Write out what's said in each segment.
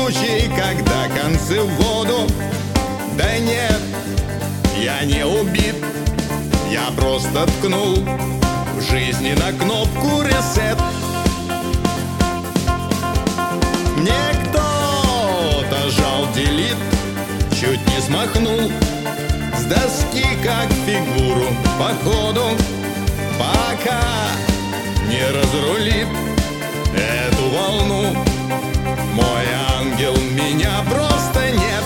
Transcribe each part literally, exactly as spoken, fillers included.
случай, когда концы в воду. Да нет, я не убит, я просто ткнул в жизни на кнопку ресет. Мне кто-то жал делит, чуть не смахнул с доски, как фигуру по ходу, пока не разрулит эту волну. Мой ангел, меня просто нет.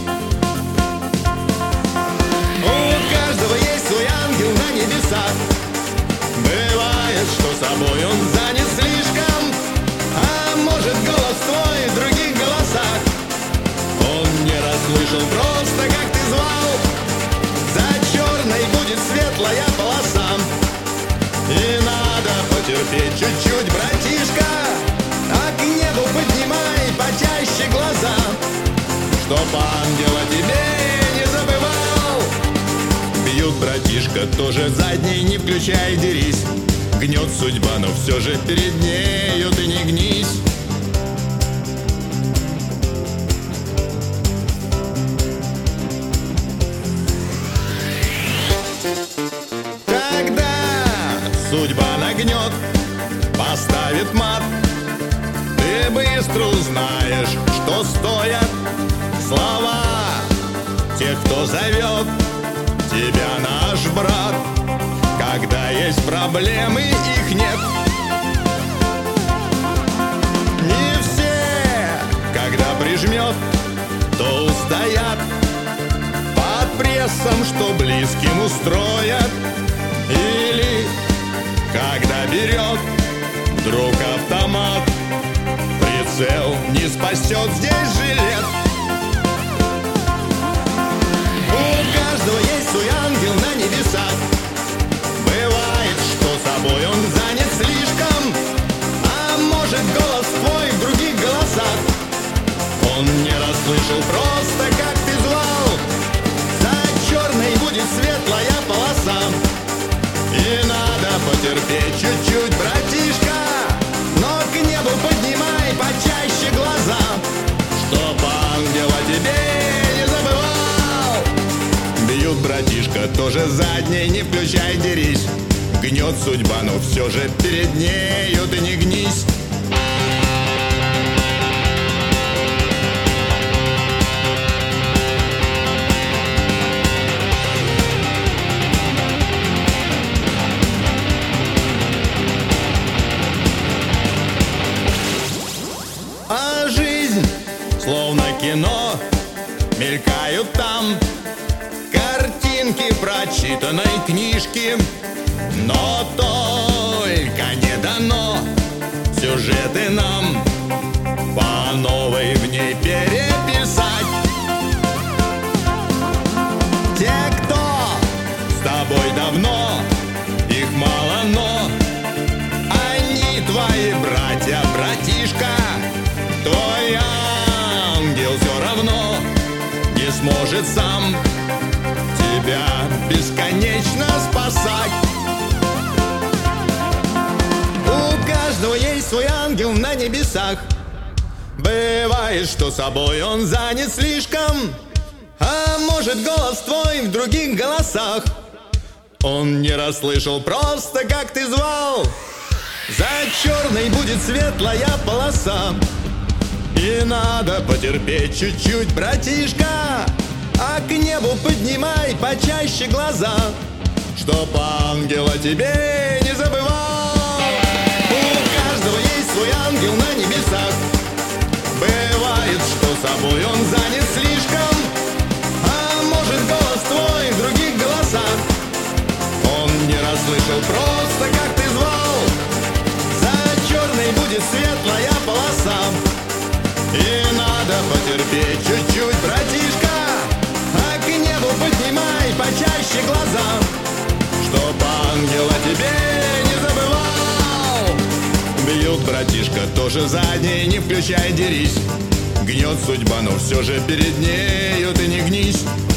У каждого есть свой ангел на небесах. Бывает, что собой он занят слишком, а может, голос твой в других голосах. Он не расслышал просто, как ты звал. За черной будет светлая полоса, и надо потерпеть чуть-чуть, братишка. А к небу поднимай почаще глаза, чтоб ангел о тебе не забывал. Бьют, братишка, тоже задней не включай, дерись. Гнет судьба, но все же перед нею ты не гнись. Когда судьба нагнет, поставит мат, ты быстро узнаешь, что стоят слова тех, кто зовет тебя наш брат. Когда есть проблемы, их нет. Не все, когда прижмет, то устоят под прессом, что близким устроят. Или когда берет друг автомат, прицел не спасет здесь жилет. У каждого есть свой ангел на небесах. Бывает, что собой он занят слишком, а может, голос твой в других голосах. Он не расслышал просто, как ты звал. За черной будет светлая полоса, и надо потерпеть чуть-чуть, братишка. Но к небу поднимай почаще глаза, чтоб ангел о тебе не забывал. Бьют, братишка, тоже задней не включай, дерись. Гнет судьба, но все же перед нею ты не гнись. А жизнь, словно кино, мелькают там картинки прочитанной книжки. Но только не дано сюжеты нам по новой в ней переписать. Те, кто с тобой давно, их мало, но они твои братья, братишка. Твой ангел все равно не сможет сам тебя бесконечно спасать. У каждого есть свой ангел на небесах. Бывает, что собой он занят слишком, а может, голос твой в других голосах. Он не расслышал просто, как ты звал. За черной будет светлая полоса, и надо потерпеть чуть-чуть, братишка. А к небу поднимай почаще глаза, чтоб ангел о тебе не забывал. У каждого есть свой ангел на небесах. Бывает, что собой он занят слишком, а может, голос твой в других голосах. Он не расслышал просто, как ты звал. За черной будет светлая полоса, и надо потерпеть чуть-чуть, братишка. А к небу поднимай почаще глаза, чтоб ангел о тебе не забывал. Бьют, братишка, тоже задней не включай, дерись. Гнет судьба, но все же перед нею ты не гнись.